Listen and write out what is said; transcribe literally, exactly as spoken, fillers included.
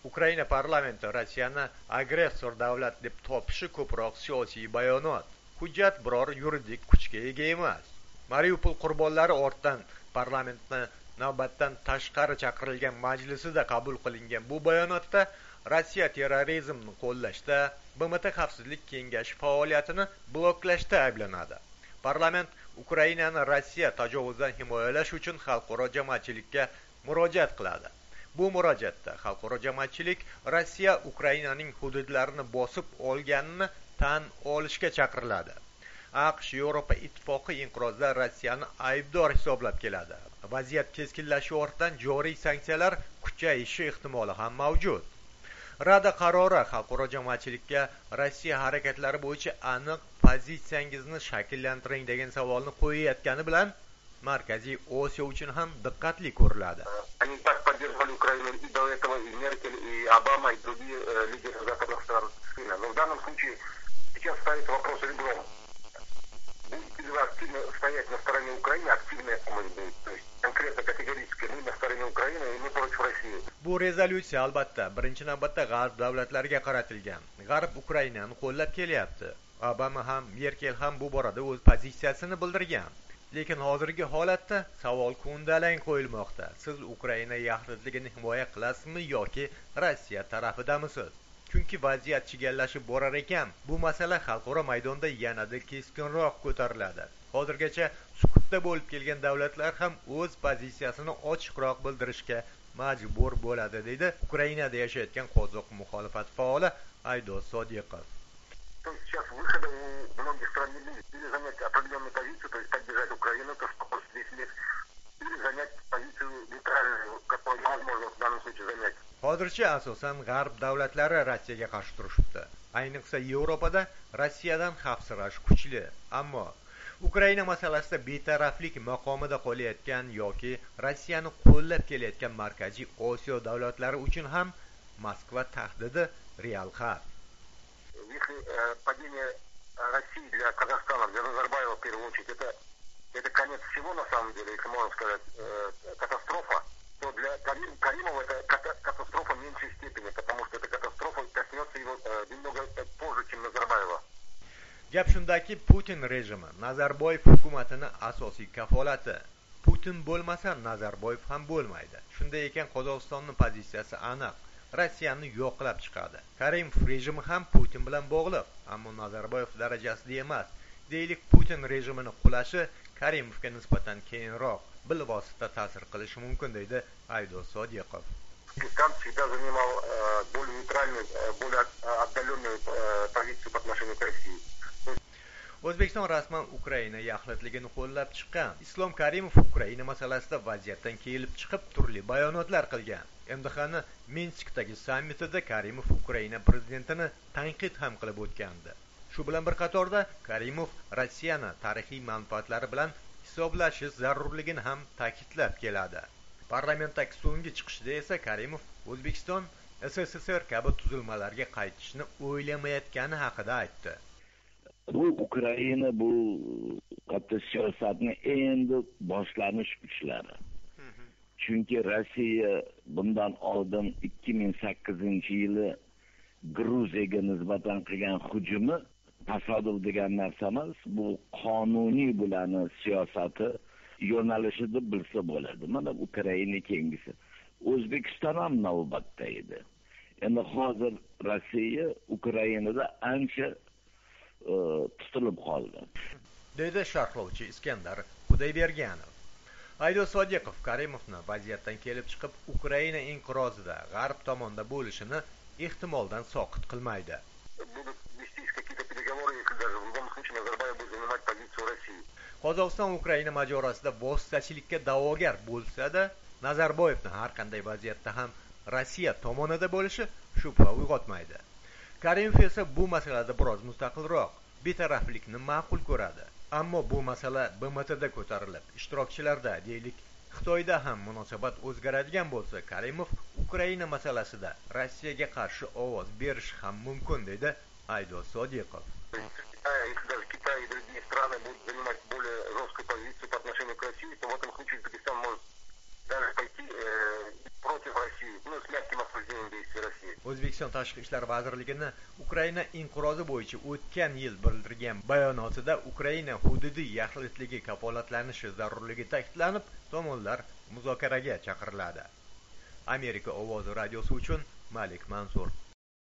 Ukraina parlamenti Rossiyani agressor davlat deb topishi ko'proq siyosiy bayonot. Hujjat biror yuridik kuchga ega emas. Mariupol qurbonlari ortidan parlamentni navbatdan tashqari chaqirilgan majlisida qabul qilingan bu bayonotda Rossiya terrorizmni qo'llashda, B M T Xavfsizlik kengashi faoliyatini bloklashda ayblanadi. Parlament Ukrainani Rossiya tajovuzdan himoyalash uchun xalqaro jamoatchilikka murojaat qiladi. Bu murojaatda xalqaro jamoatchilik Rossiya Ukrainaning hududlarini bosib olganini tan olishga chaqiriladi. AQSh Yevropa ittifoqi inqirozda Rossiyani aybdor hisoblab keladi. Vaziyat keskinlashishi ortidan joriy sanksiyalar kuchayishi ehtimoli ham mavjud. Rada qarori xalqaro jamoatchilikka Rossiya harakatlari bo'yicha aniq pozitsiyangizni shakllantiring degan savolni qo'yayotgani bilan Markaziy Osiyo uchun ham diqqatli ko'riladi. Они так поддерживали Украину и до этого, и Меркель, и Обама, и другие э, лидеры западных стран. Но в данном случае сейчас ставится вопрос ребром. Будете ли вы активно стоять на стороне Украины, активная помощь будет. То есть конкретно, категорически, мы на стороне Украины, и мы против России. Bu rezolyutsiya albatta birinchi navbatda G'arb davlatlariga qaratilgan. G'arb Ukrainani qo'llab kelyapti. Obama ham, Merkel ham bu borada o'z pozitsiyasini bildirgan. Lekin hozirgi holatda savol ko'ndalang qo'yilmoqda. Siz Ukraina yaxlitligini himoya qilasizmi yoki Rossiya tarafidamisiz? Chunki vaziyat chigallashib borar ekan, bu masala xalqaro maydonda yanada keskinroq ko'tariladi. Hozirgacha sukutda bo'lib kelgan davlatlar ham o'z pozitsiyasini ochiqroq bildirishga majbur bo'ladi, deydi Ukrainada yashayotgan qozoq muxolifat faoli Aydos Sodiqov. Сейчас выхода у многих стран не будет. Или занять определенную позицию, то есть поддержать Украину, то что после десяти лет, или занять позицию нейтральную, которую невозможно в данном случае занять. Hozircha asosan G'arb davlatlari Rossiyaga qarshi turishibdi. Ayniqsa Yevropada Rossiyadan xavfsirash kuchli. Ammo Ukraina masalasida betaraflik maqomida qolayotgan yoki Rossiyani qo'llab kelayotgan Markaziy Osiyo davlatlari uchun ham Moskva tahdidi real xavf. Если э, падение России для Казахстана, для Назарбаева в первую очередь, это, это конец всего на самом деле, если можно сказать, э, катастрофа, то для Карим, Каримова это ката, катастрофа в меньшей степени, потому что эта катастрофа коснется его э, немного позже, чем Назарбаева. Gap shundaki, Putin rejimi Nazarboyev hukumatini asosiy kafolati. Putin bo'lmasa Nazarboyev ham bo'lmaydi. Shunday ekan Qozog'istonning pozitsiyasi aniq. Rossiyani yo'qlab chiqadi. Karimov rejimi ham Putin bilan bog'liq, ammo Nazarboyev darajasida emas. Deylik, Putin rejimini qulashi Karimovga nisbatan keyinroq bilvosita ta'sir qilishi mumkin, deydi Aydos Sodiqov. Пакистан всегда занимал э, более нейтральную, э, более отдаленную э, позицию по отношению к России. O'zbekiston rasman Ukraina yaxlitligini qo'llab chiqqan. Islom Karimov Ukraina masalasida vaziyatdan kelib chiqib turli bayonotlar qilgan. M D X'ni Minskdagi sammitida Karimov Ukraina prezidentini tanqid ham qilib o'tgandi. Shu bilan bir qatorda Karimov Rossiyani tarixiy manfaatlari bilan hisoblashish zarurligini ham ta'kidlab keladi. Parlamentdagi so'nggi chiqishida esa Karimov O'zbekiston S S S R kabi tuzilmalarga qaytishni o'ylamayotgani haqida aytdi. Bu Ukraina bu katta siyosatni endi boshlanish kuchlari. Chunki Rossiya bundan oldin ikki ming sakkizinchi yili Gruziyaga nisbatan qilgan hujumi tasodif degan narsa emas, bu qonuniy bo'lani siyosati yo'nalishida bilsa bo'ladi. Mana Ukraina kengisi. O'zbekiston ham navbatda edi. Endi hozir Rossiya Ukrainada ancha tutilib qoldi, deydi sharhlovchi Iskandar Xudoyberganov. Aydos Sodiqov Karimovni vaziyatdan kelib chiqib Ukraina inqirozida G'arb tomonda bo'lishini ehtimoldan soqit qilmaydi. Qozog'iston Ukraina mojarosida vositachilikka da'vogar bo'lsa-da, Nazarboyevni har qanday vaziyatda ham Rossiya tomonida bo'lishi shubha uyg'otmaydi. Karimov esa bu masalada biroz mustaqilroq, betaraflikni ma'qul ko'radi. Ammo bu masala B M T'da ko'tarilib, ishtirokchilarda, deylik, Xitoyda ham munosabat o'zgaradigan bo'lsa, Karimov Ukraina masalasida Rossiyaga qarshi ovoz berish ham mumkin, dedi Aydos Sodiqov. Если даже Китай и другие страны будут занимать более жесткую позицию по отношению к России, то в этом случае Узбекистан может даже пойти э, против России, ну, с мягким осуждением действий России. O'zbekiston Tashqi ishlar vazirligining Ukraina inqirozi bo'yicha o'tgan yil bildirgan bayonotida Ukraina hududiy yaxlitligi kafolatlanishi zarurligi ta'kidlanib, tomonlar muzokaraga chaqiriladi. Amerika ovozi radiosi uchun Malik Mansur.